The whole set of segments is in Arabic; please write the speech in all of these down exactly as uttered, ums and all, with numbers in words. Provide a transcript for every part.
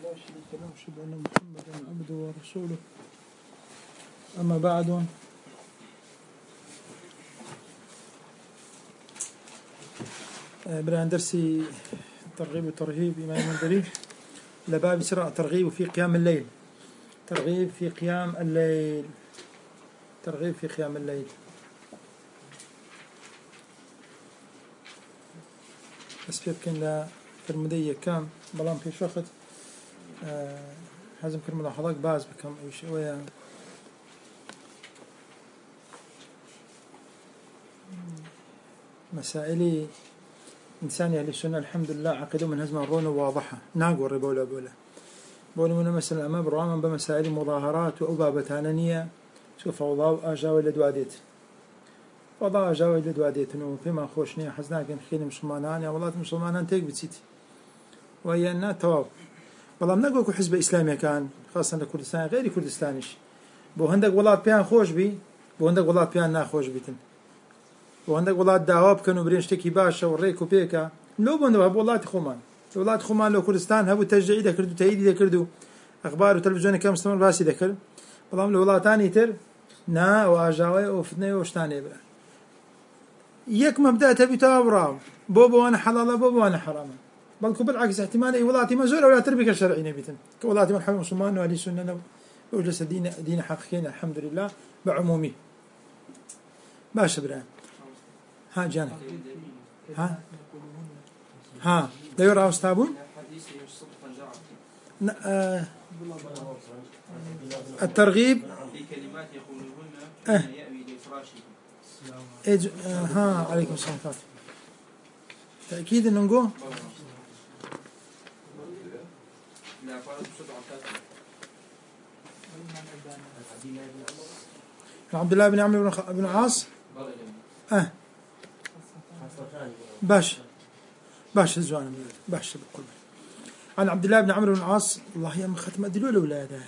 لا شريك له وأشهد أن محمدا عبده ورسوله. أما بعد، بدأنا درسي ترغيب وترهيب إمام المنذري لباب سرع ترغيب في قيام الليل. ترغيب في قيام الليل ترغيب في قيام الليل بس يمكن لا كرمدية كام بلام في وقت أه هذا كل ملاحظات باز بكم أي شيء ويا مسائلي إنسان أهل السنة الحمد لله عقدوا من هزم الرون واضحة ناقور بولا بولا بولا من مثلا أمام برواما بمسائل مظاهرات وأبابة عنانية شوف الله أجاوي لدواديت والله أجاوي لدواديت إنه فيما خوشني حزناك نخيل مسلمانان يا والله مسلمانان تيك بتسيتي وهي أنها تواب والله منقول حزب إسلامي كان خاصة لكردستان غير كردستانيش بو هندق والله بيان خوش بي بو هندق والله بيان ناخوش بيتن بو هندق والله دعواب كانوا برينشتكي باشا والريكو بيكا لو بندوا هبو والله تخومان والله تخومان لو كردستان هبو تشجيعي دا كردو تأييدي دا كردو أخبار وتلفزيون كام مستمر باسي دا كرد والله والله تاني تر نا وأجاوي وفتني وشتاني بلا يك مبدأ تبي تابراو بوبو أنا حلال بوبو أنا حرام بلكو بالعكس احتمال أي ولاة مزور ولا تربية شرعية نبيتن كولاة من حب مسلمان وأهل السنة وجلس دين دين حقيقي الحمد لله بعمومي باش بران ها جانا ها ها لا يرى أستابون آه الترغيب بكلمات يقولهن أه يأوي لفراشه إج... آه ها عليكم السلام عليكم تأكيد إنه نقول عبد الله بن عمرو بن العاص اه باش باش الزوان باش بقول عن عبد الله بن عمرو بن العاص والله يا من ختم ادلوا الاولاد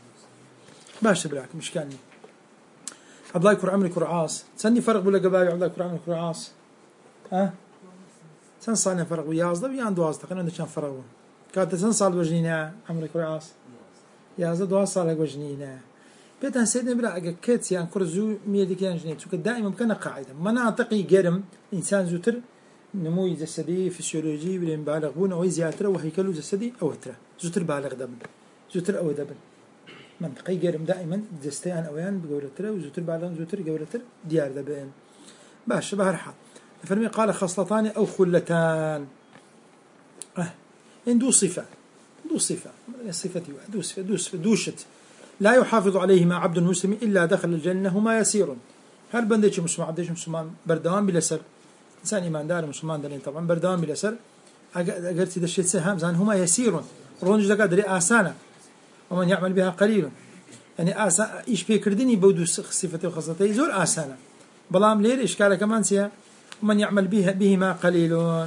باش بلاك مش كاني عبد الله بن عمرو بن العاص سني فرق ولا قبائل عبد الله بن عمرو بن العاص ها سن صار فرق وياز ده بيان دواز تقريبا كان فرق كانت سن صار وجنينا عمرو بن العاص ياز دواز صار وجنينا بيتها سيدنا بلا أكيد يعني كرزو ميديك يعني جنيه تقول دائما ممكن قاعدة مناطقي جرم إنسان زوتر نمو جسدي فسيولوجي بين بالغ بون أو زيادة وهيكله جسدي أو ترى زوتر بالغ دبن زوتر أو دبن منطقي جرم دائما جستيان أويان بجولة ترى وزوتر بالغ زوتر جولة ترى ديار دبن باش بهرحال فرمي قال خصلتان أو خلتان أه إن دو صفة دو صفة صفة دو صفة دو صفة دوشت لا يحافظ عليهما عبد مسلم إلا دخل الجنة هما يسير هل بندش مسلمان عبدش مسلمان بردوان بلا سر إنسان إيمان دار مسلمان دارين طبعا بردوان بلا سر أقرت إذا الشيء سهم زان هما يسير رونج دقا دري آسانا ومن يعمل بها قليل يعني آسان إيش بيكردني بودو صفته وخاصته زور آسانا بلام لير إشكاله كمان سيا ومن يعمل بها بهما قليل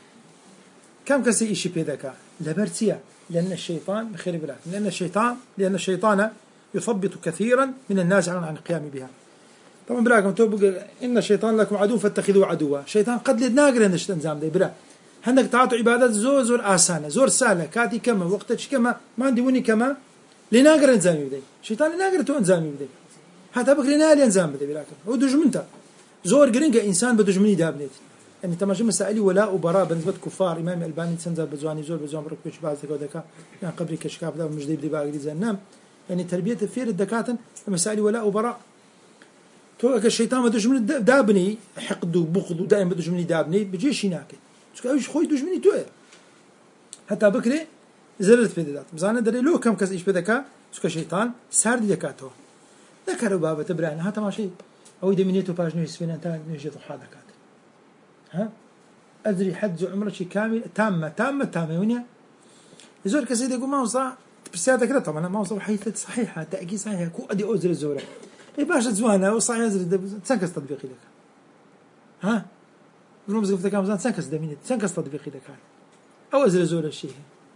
كم كسي إيش بيدك لبرتيا لأن الشيطان بخير بلاد لأن الشيطان لأن الشيطان يثبط كثيرا من الناس عن القيام بها طبعا براكم توبق إن الشيطان لكم عدو فاتخذوه عدوا شيطان قد لناقر هندش تنزام دي برا هندك تعطوا عبادات زور زور آسانة زور سهلة كاتي كما وقتش كما ما عندي وني كما لناقر انزامي بدي شيطان لناقر تو انزامي بدي حتى بك لناقر انزام بدي براكم هو دجمنتا زور قرنقة إنسان بدجمني دابنيت يعني تماشي مسائلي ولاء وبراء بالنسبة كفار إمام الألباني تنزل بزواني زور بزوان بركوش بعض ذكا يعني قبل كشكاف ده مجدي بدي باقي زنام يعني تربية الفير الدكاتن مسائل ولاء وبراء تو الشيطان بدوش من دابني حقد وبغض ودائما بدوش مني دابني بيجيش هناك شو ايش خوي دوش مني تو حتى بكري زرت في ذات بزانا دري لو كم كز ايش بدك شو الشيطان سارد دكاتو ذكروا بابا تبران هذا ماشي او دمنيتو باش نيس فينا انت نجي ضحى دكات ها ادري حج عمره شي كامل تامه تامه تامه وين يزور كسيد يقول ما وصل بسيادة كده طبعا ما وصل حيث صحيحة تأكيد صحيحة كو أدي أوزر الزورة إيه باش تزوانا وصحيح أزر تسنكس تطبيقي لك ها بنوم زقفتك كام زان تسنكس دمينة تسنكس تطبيقي لك أو أزر الزورة الشيء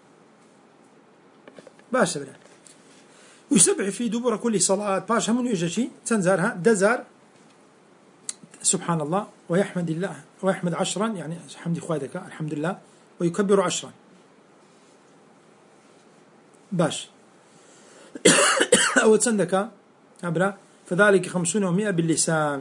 باش بلا ويسبح في دبر كل صلاة باش هم يجي شيء تنزارها دزار سبحان الله ويحمد الله ويحمد عشرا يعني حمد خوادك الحمد لله ويكبر عشرا باش أو تصندك عبرة فذلك خمسون ومئة باللسان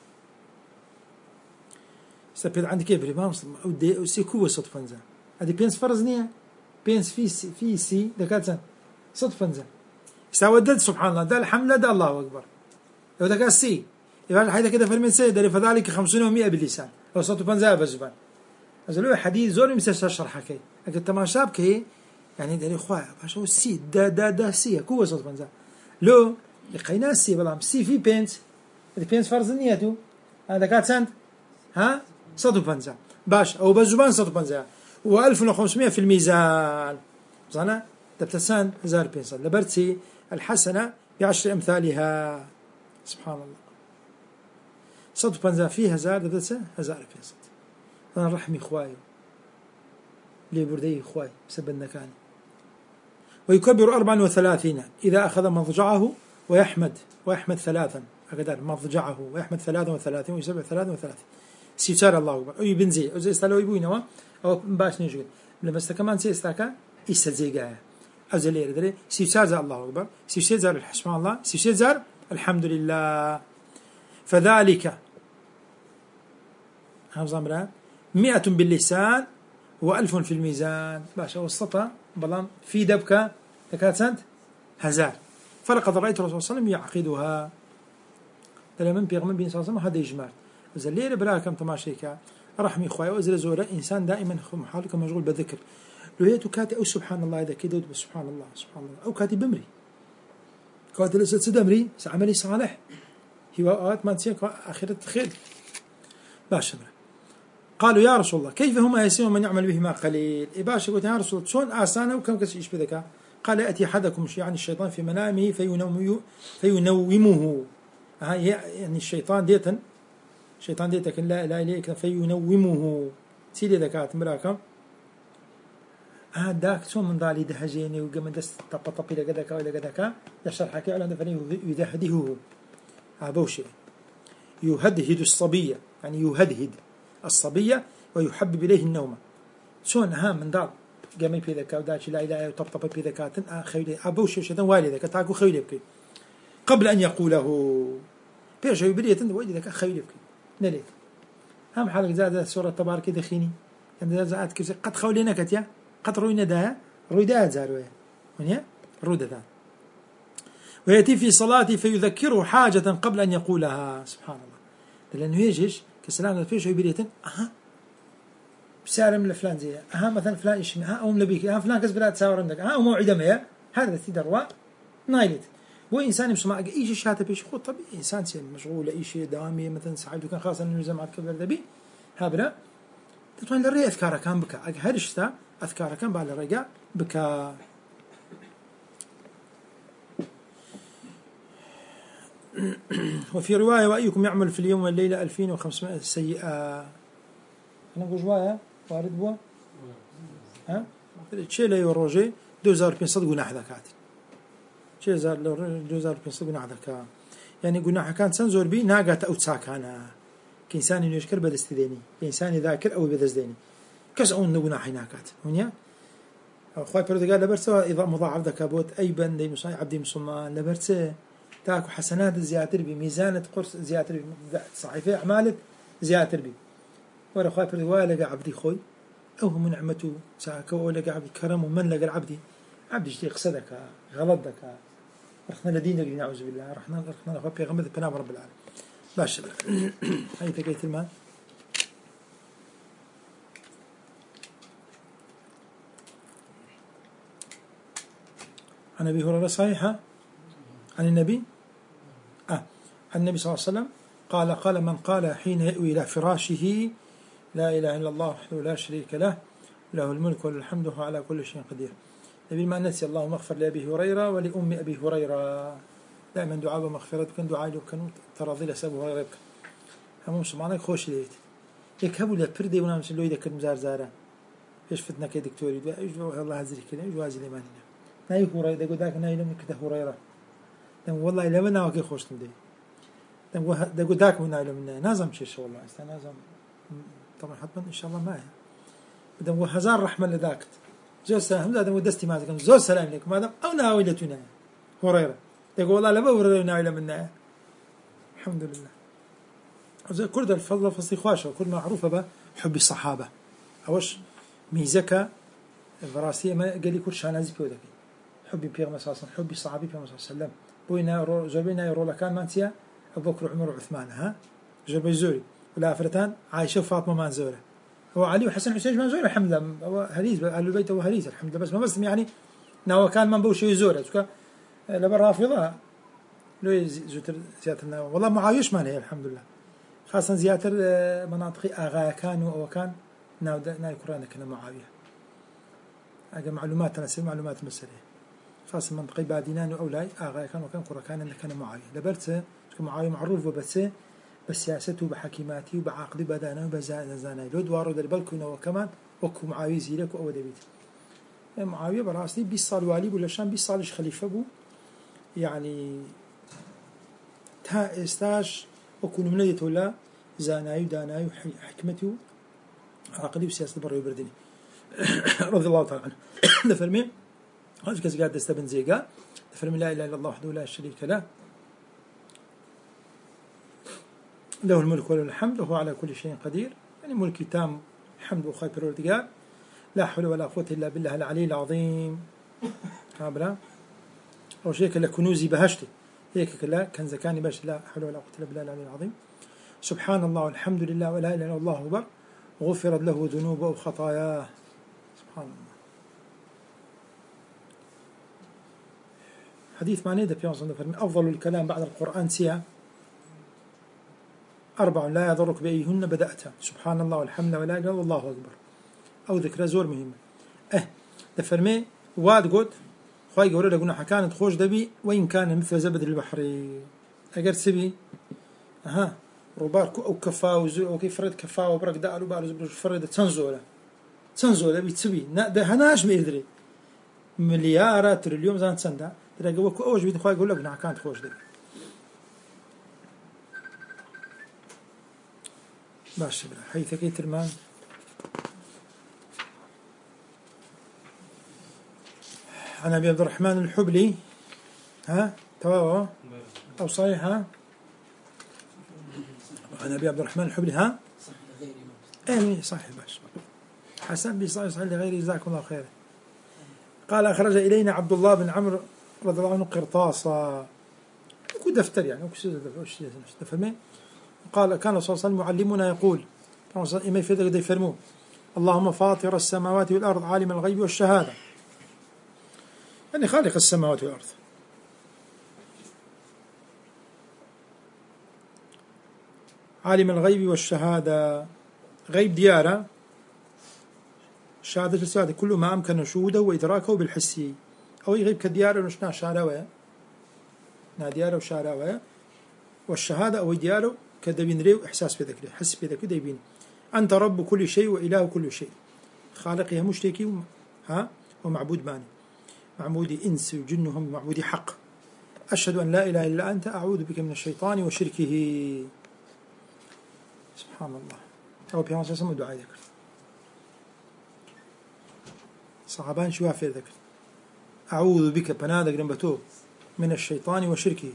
استفيد عندك كيف اللي ما أو دي أو سي كوة صدفة نزا هذه بينس فرزنية بينس في سي في سي دكاتن صدفة نزا يساوي دل سبحان الله ده الحمد لله ده الله أكبر لو دكات سي يبقى حيدا كده في المنسى ده فذلك خمسون ومئة باللسان أو صدفة نزا بزبان هذا حديث زور مثل شرح كي لكن تماشاب كي يعني ده إخوة باش هو سي ده ده ده سي كوة صدفة نزا لو لقينا السي بلام سي في بينس البينس فرزنيته هذا كات سنت ها صدو بنزا باش أو بزبان صدو بنزا وألف وخمسمائة في الميزان زانا تبتسان هزار بينسا لبرتي الحسنة بعشر أمثالها سبحان الله صدو بنزا فيه هزار دبتسا هزار بينسا أنا رحمي خواي لي بردي خواي بسبب النكاني ويكبر أربعا وثلاثين إذا أخذ مضجعه ويحمد ويحمد ثلاثا أقدر مضجعه ويحمد ثلاثا وثلاثين ويسبع ثلاثا وثلاثين سيشار الله أكبر أي بنزي أو زي استلو يبوينوا أو باش نجود لما استكمان سي استاكا يستزي جاء أزلير دري سيشار زار الله أكبر سيشار زار الحسبان الله سيشار زار الحمد لله فذلك هم زمران مئة باللسان وألف في الميزان باش وسطها بلان في دبكة تكاد سنت هزار فلقد رأيت الرسول صلى الله عليه وسلم يعقدها لما بيغمن بين صلى الله عليه وسلم هذا إجمال زلير براكم تماشيكا رحمي خويا وزل زورة إنسان دائما محالك مشغول بذكر لو هي تكاتي أو سبحان الله إذا كده سبحان الله سبحان الله أو كاتي بمري كاتي لسه تدمري عملي صالح هو أوقات ما نسيك آخرة خير باش قالوا يا رسول الله كيف هما يسيرون من يعمل بهما قليل إباش قلت يا رسول الله شلون آسانة وكم كسي إيش بذكاء قال يأتي أحدكم يعني الشيطان في منامه فينومه فينومه يعني الشيطان ديتا الشيطان ديتا كن لا إله إليك فينومه سيدي ذكات مراكم آه داك شو من ضالي دهجيني وقام دست طب طب إلى كذا كذا إلى كذا يشرح حكي على فني يدهده أبوشي يهدهد الصبية يعني يهدهد الصبية ويحبب إليه النوم شون ها من ضال قام في ذكاء وداش لا إله طب طب في ذكاء خيلي أبوشي شيطان والي ذكاء تاكو خيلي بكي قبل أن يقوله بيرش يبريه تند ويدي ذكاء خيلي بكي نليت هم حالك زاد سورة تبارك دخيني يعني زاد كيف قد خولينا كتيا قد روينا ده رويدا زاروية ونيا رودا ده ويأتي في صلاته فيذكره حاجة قبل أن يقولها سبحان الله لأنه يجيش كسلام الفيش يبريه تند أها بسالم لفلان زي أها مثلا فلان إيش ها أو ملبيك أها فلان كسب لا تساور عندك أها وموعدة ما هذا تدروا نايلت هو إنسان يسمع أي شيء هذا بيش خود طبيعي إنسان سين مشغول أي شيء دوامي مثلا سعيد وكان خاصة إنه زمان كبر ذبي هابنا تطلع للري أذكاره كان بكا هرشتا أذكاره كان بعد الرجاء بكا وفي رواية وأيكم يعمل في اليوم والليلة ألفين وخمسمائة سيئة أنا أقول رواية وارد بوا ها تشيله يوروجي دوزار بين صدق ونحذا كاتل شيء زار دوزار بينصب نعذك يعني قلنا كان سنزور بي ناقة أو تساكانا كإنسان يشكر بدستديني كإنسان ذاكر أو بدستديني كش أون نقولنا حيناكات هنيا أخوي برد قال لبرسه إذا مضاعف ذاك بوت أي بند يمصاي عبدي مسلمان لبرسه تاكو حسنات زيادة بميزانة قرص زيادة صحيفة أعمالك زيادة بي ورا أخوي برد قال لقى عبدي خوي أو من نعمته ساكو أو لقى عبد كرم ومن لقى العبدي عبد يشتي قصدك غلطك رحنا لدينك نعوذ بالله رحنا رحنا نخبي بيغمد بنام رب العالمين باش هاي تقيت المال عن أبي هريرة صحيحة عن النبي آه عن النبي صلى الله عليه وسلم قال قال من قال حين يأوي إلى فراشه لا إله إلا الله وحده لا شريك له له الملك وله الحمد وهو على كل شيء قدير نبي ما نسي اللهم اغفر لأبي هريرة ولأم أبي هريرة دائما دعاء ومغفرة كان دعاء لو كانوا تراضي لسبب هريرة هم سبحانك خوش ليت يكهبوا لبردي ونامس اللي يذكر مزار زارة إيش فتنا كدكتوري إيش والله هزري كذا إيش وازي لماننا نايك هريرة دقوا ذاك نايل من كده هريرة دم والله إلا منا وكي خوش تمدي دم دقوا ذاك من نايل منا نازم شيء شو والله استنازم طبعا حتما إن شاء الله ما هي دم وهزار رحمة لذاك زور سلام زادم ودستي ما زكم زور سلام عليكم هذا أو ناويلتنا هريرة يقول والله لا بورر ناويلة منا الحمد لله زي كل ده الفضل فصي خواشة وكل معروفة به حب الصحابة أوش ميزكا الفراسية ما قال لي كل شيء نازل بيودك حبي بيغمر صلى الله عليه وسلم حبي صحابي بيغمر صلى الله عليه وسلم بوينا زوجنا يرو كان مانتيا أبو بكر وعمر وعثمان ها جربي زوري ولا فرتان عائشة وفاطمة ما زوره هو علي وحسن حسين ما زوره الحمد لله هو هريز أهل البيت هو هريز الحمد لله بس ما بس يعني ناو كان ما بوش يزوره تك لبر رافضة لو زوتر زيادة والله معايش ما هي الحمد لله خاصة زيادة مناطق أغا كان وكان ناو ناو القرآن كنا معاوية هذا معلومات أنا سمع معلومات مسألة خاصة منطقة بادينان وأولاي أغا كان وكان قرآن كان كنا معاوية لبرت معاوية معروف وبس بس سياسته بحكيماتي وبعقد بدانا وبزاناي لو دوارو در بالكنا وكمان وكو معاوية زيلك وأو دبيت معاوية براسي بيس صال والي ولا شان بيس صالش خليفة بو يعني تا استاش وكون من يد ولا زاناي وداناي وحكمته عقلي وسياسة برا يبردني رضي الله تعالى عنه دفرمي هاش كاس قاعد دستبن زيقا دفرمي لا إله إلا الله وحده لا شريك له له الملك وله الحمد وهو على كل شيء قدير يعني ملكي تام الحمد وخير الارتقاء لا حول ولا قوة إلا بالله العلي العظيم هابلا أو شيء كلا كنوزي بهشتي هيك كلا كان زكاني باش لا حول ولا قوة إلا بالله العلي العظيم سبحان الله والحمد لله ولا إله إلا الله أكبر غفرت له ذنوبه وخطاياه سبحان الله حديث ما نيدا في من أفضل الكلام بعد القرآن سيا أربع لا يضرك بأيهن بدأتها سبحان الله والحمد لله ولا إله إلا الله أكبر أو ذكرى زور مهمة أه دفرمي واد قد خواهي قولي لقونا حكانت خوش دبي وإن كان مثل زبد البحر أقر سبي أها روبار أو كفا وزو أو كيف فرد كفا وبرك دقلوا بارو زبر فرد تنزوله تنزوله بيتسبي ده هناش ما يدري مليارات تريليون زان تسندا تلاقي وكو أوج بيد خواهي قولي لقونا حكانت خوش دبي باش بلا حيث كي ترمان عن أبي عبد الرحمن الحبلي ها تواوا أو صحيح ها عن أبي عبد الرحمن الحبلي ها أي صحيح باش حسن بصحيح صحيح لغير جزاكم الله خير قال أخرج إلينا عبد الله بن عمرو رضي الله عنه قرطاسا وكو دفتر يعني وكو دفتر قال كان صلى الله عليه وسلم معلمنا يقول إما يفيدك دي فرمو اللهم فاطر السماوات والأرض عالم الغيب والشهادة يعني خالق السماوات والأرض عالم الغيب والشهادة غيب ديارة شهادة الشهادة كل ما أمكن شهوده وإدراكه بالحسي أو يغيب كديارة ونشنا شاراوية ناديارة وشاراوية والشهادة أو ديارة كدبين ريو إحساس بذلك حس بذلك ديبين أنت رب كل شيء وإله كل شيء خالقها مشتكي ها ومعبود ماني معبودي إنس وجنهم معبودي حق أشهد أن لا إله إلا أنت أعوذ بك من الشيطان وشركه سبحان الله أو بيان سيسمى دعاء ذكر صحابان شوافي ذكر أعوذ بك بنادق رنبتو من الشيطان وشركه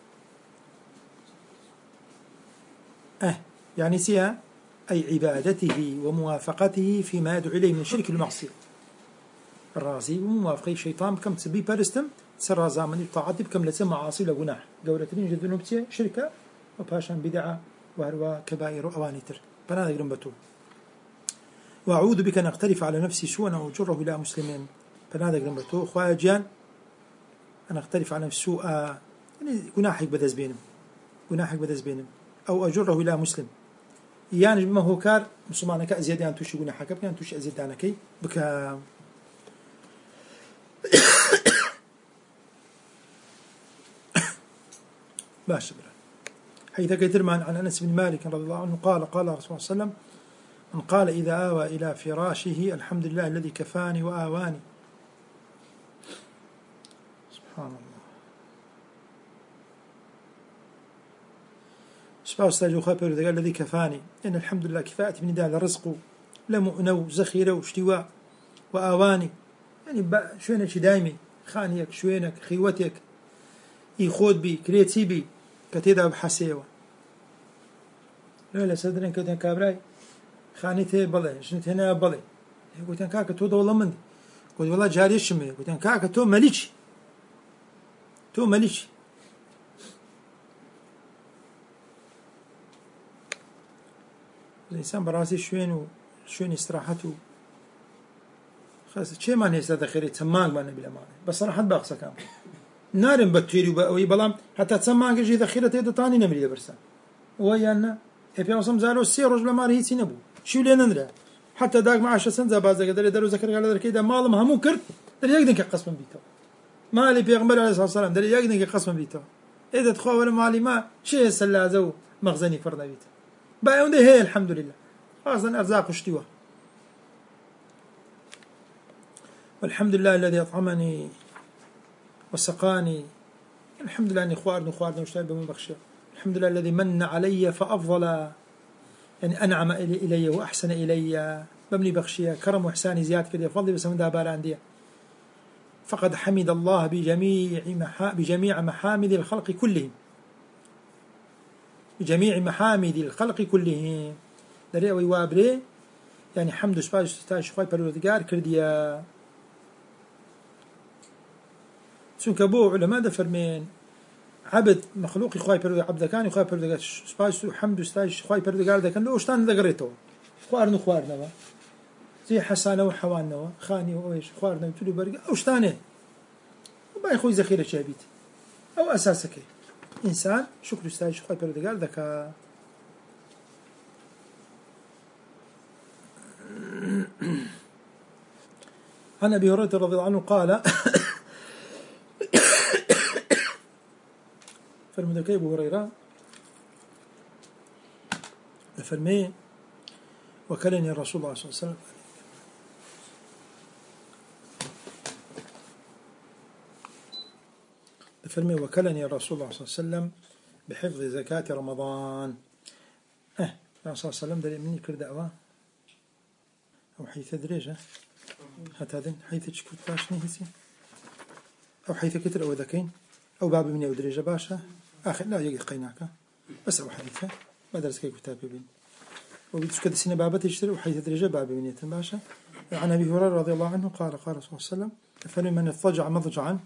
أه يعني سيا أي عبادته وموافقته فيما يدعو إليه من الشرك المعصية الرازي وموافقه الشيطان بكم تسبي بارستم سر زامن طاعتي بكم لسه معاصي لجناح جورتين جذنوب تي شركة وباشان بدعة وهروا كبائر أوانيتر بنا ذكرن بتو وأعوذ بك أن أقترف على نفسي سوءا أو أجره إلى مسلمين بنا ذكرن بتو خواجان أن أقترف على نفسي سوء يعني جناحك بدز بينهم جناحك بدز بينهم أو أجره إلى مسلم يعني بما هو كار مسلمانك أزيد أن توشي جناحك بك أن توشي أزيد عنك بك باش بلا حيث كترمان عن أنس بن مالك رضي الله عنه قال قال رسول الله صلى الله عليه وسلم من قال إذا آوى إلى فراشه الحمد لله الذي كفاني وآواني سبحان الله سبحانه استاجه خابر الذي كفاني إن الحمد لله كفاءة من دال الرزق لمؤنو زخيرة واشتواء وآواني يعني شوينك دايمي خانيك شوينك خيوتك يخود بي كريتي بي كتيدا بحسيوه لا لا سدرين كتن كابراي خانيته بلي شنت هنا بلي قلت ان كاكا تو والله من قلت والله جاري شمي قلت ان كاكا تو مليش تو مليش الانسان براسي شوين وشوين استراحته خلاص شيء ما نيسا دخيري تماق ما نبي الأمانة بس صراحة باقصة كام نارم بكتيري وبأوي بلام حتى تسماق جي ذخيرة تيدا تاني نمري برسان ويانا إبي أصلا زالو السير رجل ما رهي تنبو شو لين ندري حتى داق معاش سنزا بازا قدر يدرو ذكر على ذكر كذا مال مهمو كرت در يقدن كقسم بيتو مالي بيغمبر عليه الصلاة والسلام در يقدن كقسم بيتو إذا تخوا ولا مالي ما شيء سلازو مخزني فرنا بيتو بايون ده هي الحمد لله أصلا أرزاق اشتوى والحمد لله الذي أطعمني وسقاني الحمد لله أني خوارد وخوارد وشتايب من بخشي الحمد لله الذي من علي فأفضل يعني أنعم إلي وأحسن إلي بمني بخشية كرم وإحساني زيادة كده فضلي بس من دابار عندي فقد حمد الله بجميع محا بجميع محامد الخلق كلهم بجميع محامد الخلق كلهم دري أو يوابري يعني حمد سباج ستاج خوي بالودقار كرديا سونك بو علماء دفرمين عبد مخلوق خوي بالودقار عبد كان خوي بالودقار سباج حمد ستاج خوي بالودقار ده كان له وشتان ذكرته خوارنا خوارنا زي حسانه وحواننا خاني وايش خوارنا تلو برقه وشتانه وباي خوي ذخيره شابيت او اساسك انسان شكر ستاج خوي بالودقار ذكا عن أبي هريرة رضي الله عنه قال فرمي أبو هريرة فرمي وكلني الرسول الله صلى الله عليه وسلم فرمي وكلني الرسول الله صلى الله عليه وسلم بحفظ زكاة رمضان اه الرسول صلى الله عليه وسلم دليل مني كر دعوة أو حيث دريجة هتادن حيث تشكوت باش نهسي أو حيث كتر أو ذكين أو باب مني أو دريجة باشا آخر لا يجي قيناك بس أو حيث ما درس كي كتابي بين وبيتش كده سنة بابة يشتري وحيث دريجة باب مني باشا عن أبي هريرة رضي الله عنه قال قال رسول الله صلى الله عليه وسلم فلمن اضطجع مضجعا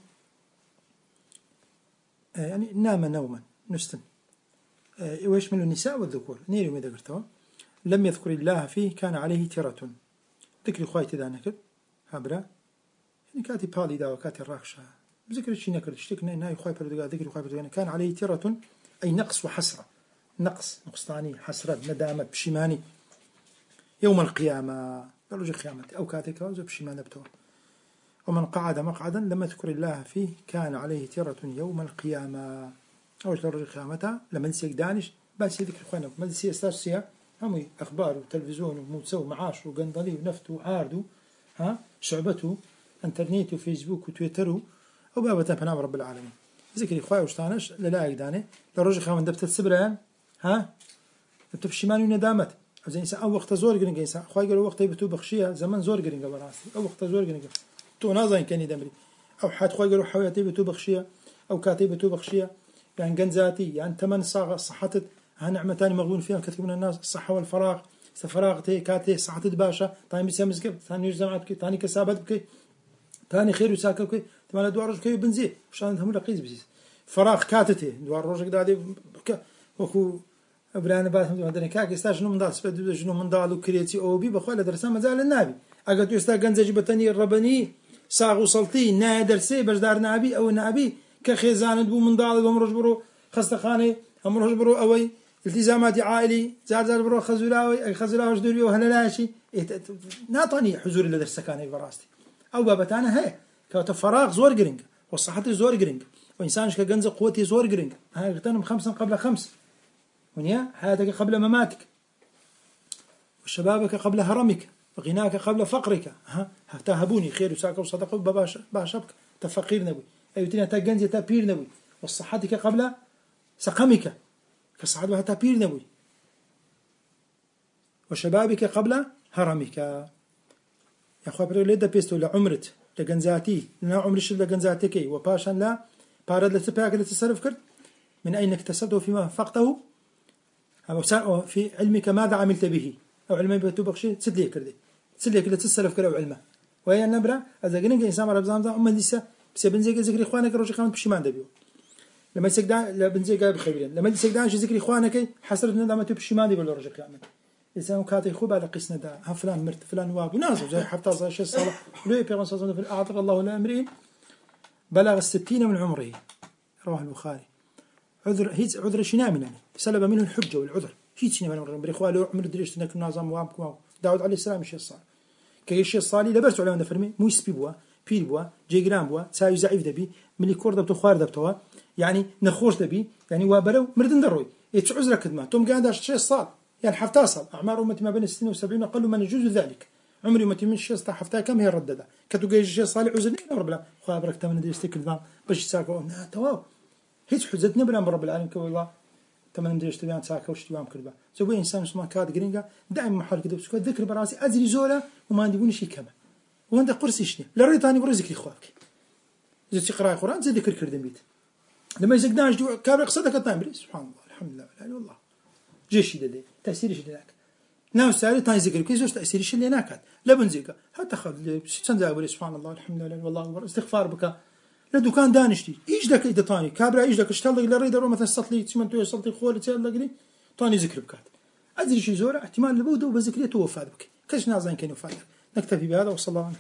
يعني نام نوما نستن ويشمل النساء والذكور نيري ما ذكرته لم يذكر الله فيه كان عليه ترة ذكر خواتي ذا نكر هبرة يعني كاتي بالي دا وكاتي الراكشة بذكر شيء نكر تشتكنا إنها يخوي بردقا ذكر خوي بردقا كان عليه ترة أي نقص وحسرة نقص نقصتاني حسرة ندامة بشماني يوم القيامة برج القيامة أو كاتي كوز بشمان بتوه ومن قعد مقعدا لم يذكر الله فيه كان عليه ترة يوم القيامة أوش لرج القيامة لما نسيك دانش بس يذكر خوينا ما نسي استرسيا هم أخبار وتلفزيون وموتسو معاش وقندلي ونفط وعارد ها شعبته انترنت وفيسبوك وتويتر أو بابا بنام رب العالمين ذكري خويا وشتانش لا يقداني لرج خام دبت السبران ها دبت بشمال وندامت زين إنسان أو وقت زور قرنجة إنسان خويا قالوا وقت يبتو بخشية زمان زور قرنجة براسي أو وقت زور قرنجة تو نازين كاني دمري أو حد خويا قالوا حويتي بتو بخشية أو كاتي بتو بخشية يعني جنزاتي يعني ثمن صاغ صحتت هنعمة تاني مغبون فيها كثير من الناس الصحة والفراغ استفراغ تي كاتي صحة باشا تاني بيسمز كي تاني جماعة كي تاني كسابات بكي تاني خير وساكل كي تمام دوار رجل كي بنزي وشان هم رقيز بزيز فراغ كاتتي دوار رجل دادي وكو أبران بعد هم عندنا كاك يستاج شنو من دال سبب شنو من دال وكريتي أو بي بخوله درسان مزال النبي أقعد يستاج جنزة جبتني الرباني صاغ وصلتي نادر سي بجدار نبي أو نبي كخزانة بو من دال ومرج برو خستخانة أمرج برو أوي التزامات عائلي زار زار برو خزولاوي خزولاوي جدوري وهللاشي ناطني حضور اللي درس سكاني براستي أو بابتانا هي كوت فراغ زور جرينج والصحة زور جرينج وإنسانش كجنز قوتي زور جرينج هاي غتنم خمسا قبل خمس ونيا حياتك قبل مماتك وشبابك قبل هرمك وغناك قبل فقرك ها تهبوني خير وساك وصدقه بباش باشبك تفقير نبي أيوتنا تجنز تبير نبي والصحتك قبل سقمك كصعد وها تبير نبي وشبابك قبل هرمك يا أخوة بري ليدا بيستو لعمرت لجنزاتي لنا عمر الشد لجنزاتكي وباشان لا بارد لتباك لتصرف كرت من أين اكتسبته فيما فقته أو في علمك ماذا عملت به أو علمي بتوبك شيء تسد لي كردي تسد لي كده تصرف كده علمه وهي النبرة إذا قلنا إنسان رب زامزا أما لسه بس بنزيق ذكر إخوانك روج كمان بشمان دبيو لما يسقدا لا بنزيق بخبرين لما يسقدا شو ذكر إخوانك حسرت ندم تب بشمان دبيو ولا رجع كمان إنسان كاتي خوب على قسنا دا ها فلان مرت فلان واقع ناس جاي حتى صار شيء صلاح ليه بيرن صار في أعطى الله لأمرين بلغ الستين من عمره رواه البخاري عذر هيز عذر شنامنا يعني سلب منه الحجة والعذر هيز شنامنا من بريخوا له عمر دريش تنك نظام وامك واو داود عليه السلام الشيء الصالح كي الشيء الصالح لبرس على من فرمي مو يسبي بوا بيل بوا جيجرام بوا سايو زعيف دبي ملي كور دبتو خوار دبتوا يعني نخوش دبي يعني وابلو مردن دروي يتعذر كدمه توم قاعد الشيء الصالح يعني حتى تصل أعمار أمتي ما بين الستين والسبعين أقل من يجوز ذلك عمري أمتي من الشيء صح حتى كم هي الرددة كتوجي الشيء صالح عزني رب لا خابرك تمن دي استكل ذا باش ساكو تواو هيك حزتنا بلا رب العالمين كوالله تمن دي اشتبيان ساكو وشتبيان كلبا سوي إنسان اسمه كاد جرينجا دائما محل كده بس ذكر براسي أزري زولا وما عندي شيء كمان وأنت قرص يشني لا رأي ثاني برزك إخوانك إذا تقرأ القرآن زي ذكر كردم بيت لما يزقناش جو كابر قصدك الطعم سبحان الله الحمد لله لا والله جيش ده تأثير إيش هناك ناو ساري تاني ذكر كيسوس تأثير إيش اللي هناك لا بنزيكا حتى خذ سنزاق سبحان الله الحمد لله والله أكبر استغفار بك لا دكان دانشتي إيش دك إذا تاني كابرا إيش دك اشتغل إلى ريدر مثلا سطلي تسمنتو سطلي خول تسأل لقلي تاني ذكر بكات أدري شيء زورة احتمال لبوده وبذكريته وفاد بك كيش نازين كانوا فادك نكتفي بهذا وصلى الله عليه